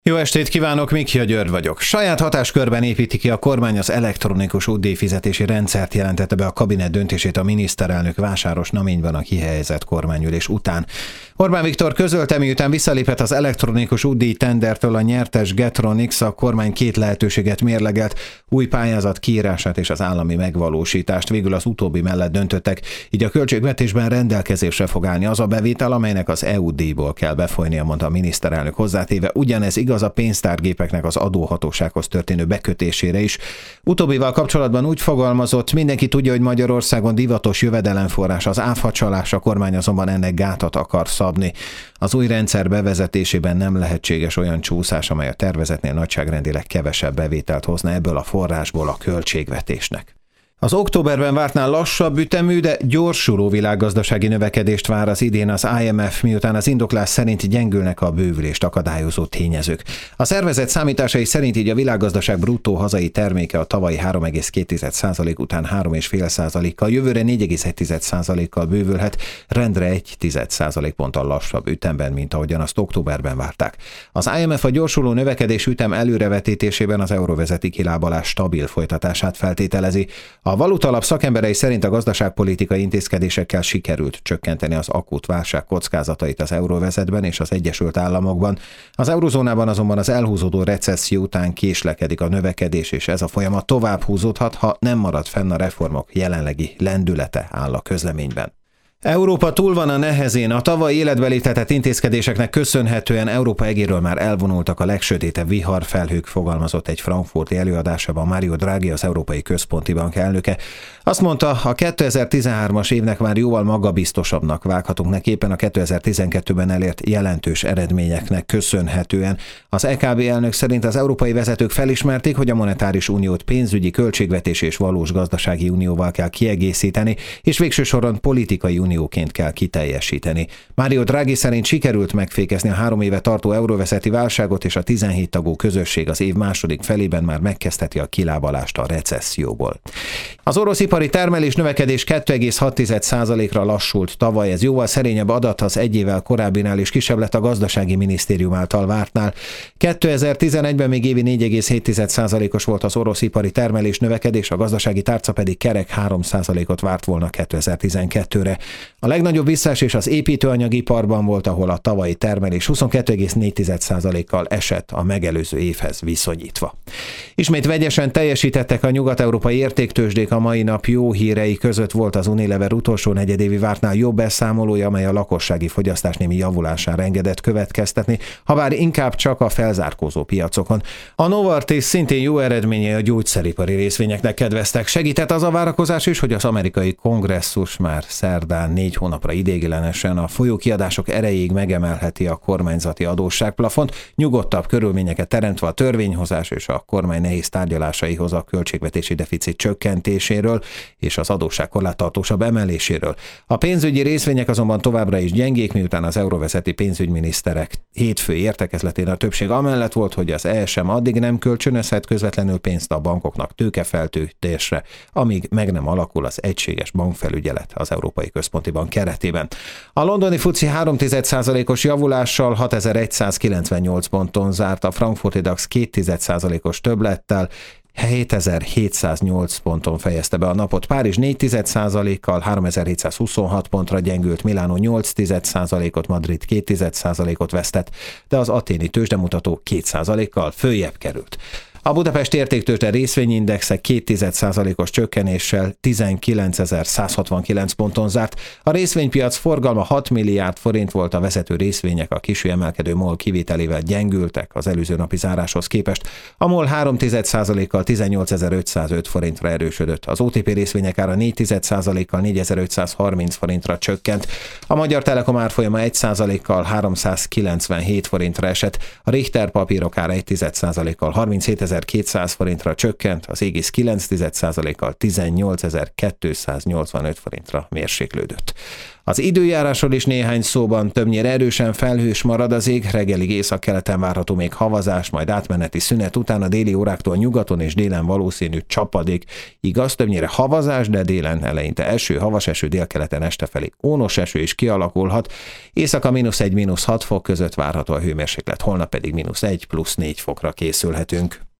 Jó estét kívánok, Mikhia György vagyok. Saját hatáskörben építi ki a kormány az elektronikus útdíjfizetési rendszert, jelentette be a kabinet döntését a miniszterelnök Vásáros Naményban a kihelyezett kormányülés után. Orbán Viktor közölte, miután visszalépett az elektronikus útdíj tendertől a nyertes Getronics, a kormány két lehetőséget mérlegelt, új pályázat kiírását és az állami megvalósítást. Végül az utóbbi mellett döntöttek, így a költségvetésben rendelkezésre fog állni az a bevétel, amelynek az EU díjból kell befolynia, mondta a miniszterelnök hozzátéve. Ugyanez igaz a pénztárgépeknek az adóhatósághoz történő bekötésére is. Utóbbival kapcsolatban úgy fogalmazott, mindenki tudja, hogy Magyarországon divatos jövedelemforrás az áfacsalás, a kormány azonban ennek gátat akar szabni. Az új rendszer bevezetésében nem lehetséges olyan csúszás, amely a tervezetnél nagyságrendileg kevesebb bevételt hozna ebből a forrásból a költségvetésnek. Az októberben vártnál lassabb ütemű, de gyorsuló világgazdasági növekedést vár az idén az IMF, miután az indoklás szerint gyengülnek a bővülést akadályozó tényezők. A szervezet számításai szerint így a világgazdaság bruttó hazai terméke a tavalyi 3,2% után 3,5%-kal, jövőre 4,1%-kal bővülhet, rendre 1 ponttal lassabb ütemben, mint ahogyan azt októberben várták. Az IMF a gyorsuló növekedés ütem előrevetítésében az euróvezeti kilábalás stabil folytatását feltételezi. A valutalap szakemberei szerint a gazdaságpolitikai intézkedésekkel sikerült csökkenteni az akut válság kockázatait az euróvezetben és az Egyesült Államokban. Az eurozónában azonban az elhúzódó recesszió után késlekedik a növekedés, és ez a folyamat tovább húzódhat, ha nem marad fenn a reformok jelenlegi lendülete, áll a közleményben. Európa túl van a nehezén. A tavaly életbe léptetett intézkedéseknek köszönhetően Európa egéről már elvonultak a legsötétebb viharfelhők, fogalmazott egy frankfurti előadásában Mario Draghi, az Európai Központi Bank elnöke. Azt mondta, a 2013-as évnek már jóval magabiztosabbnak vághatunk neki, éppen a 2012-ben elért jelentős eredményeknek köszönhetően. Az EKB elnök szerint az európai vezetők felismerték, hogy a monetáris uniót pénzügyi, költségvetési és valós gazdasági unióval kell kiegészíteni, és végső soron politikai unióként kell kiteljesíteni. Mario Draghi szerint sikerült megfékezni a 3 éve tartó euróvezeti válságot, és a 17 tagú közösség az év második felében már megkezdheti a kilábalást a recesszióból. Az orosz ipari termelés növekedés 2,6%-ra lassult tavaly, ez jóval szerényebb adat, az egy évvel korábbinál is kisebb lett a gazdasági minisztérium által vártnál. 2011-ben még évi 4,7%-os volt az orosz ipari termelés növekedés, a gazdasági tárca pedig kerek 3%-ot várt volna 2012-re. A legnagyobb visszaesés az építőanyagiparban volt, ahol a tavalyi termelés 22,4%-kal esett a megelőző évhez viszonyítva. Ismét vegyesen teljesítettek a nyugat-európai értéktőzsdék, a mai nap jó hírei között volt az Unilever utolsó negyedévi vártnál jobb beszámolója, amely a lakossági fogyasztás némi javulására engedett következtetni, habár inkább csak a felzárkózó piacokon. A Novartis szintén jó eredményei a gyógyszeripari részvényeknek kedveztek. Segített az a várakozás is, hogy az amerikai kongresszus már szerdán 4 hónapra ideiglenesen a folyókiadások erejéig megemelheti a kormányzati adósságplafont, nyugodtabb körülményeket teremtve a törvényhozás és a kormány nehéz tárgyalásaihoz a költségvetési deficit csökkentéséről és az adósságkorlát tartósabb emeléséről. A pénzügyi részvények azonban továbbra is gyengék, miután az euróvezeti pénzügyminiszterek hétfői értekezletén a többség amellett volt, hogy az ESM addig nem kölcsönözhet közvetlenül pénzt a bankoknak tőkefeltöltésre, amíg meg nem alakul az egységes bankfelügyelet az Európai Központi Bank keretében. A londoni FTSE 3,1%-os javulással 6198 ponton zárt, a frankfurti DAX 2,1%-os többlettel 7708 ponton fejezte be a napot. Párizs 4,1%-kal 3726 pontra gyengült, Milánó 8,1%-ot, Madrid 2,1%-ot vesztett, de az athéni tőzsdemutató 2%-kal följebb került. A Budapesti Értéktőzsde részvényindexe 2,1%-os csökkenéssel 19.169 ponton zárt. A részvénypiac forgalma 6 milliárd forint volt, a vezető részvények a kisüemelkedő MOL kivételével gyengültek az előző napi záráshoz képest. A MOL 3,1%-kal 18.505 forintra erősödött. Az OTP részvények ára 4,1%-kal 4.530 forintra csökkent. A Magyar Telekom árfolyama 1%-kal 397 forintra esett. A Richter papírok ára 1,1%-kal 37.000 17.200 forintra csökkent, az Aegis 9%-kal 18.285 forintra mérséklődött. Az időjárásról is néhány szóban. Többnyire erősen felhős marad az ég, reggelig északkeleten várható még havazás, majd átmeneti szünet után a déli óráktól nyugaton és délen valószínű csapadék. Igaz, többnyire havazás, de délen eleinte eső, havas eső, délkeleten este felé ónos eső is kialakulhat. Éjszaka -1–6 fok között várható a hőmérséklet, holnap pedig -1 + 4 fokra készülhetünk.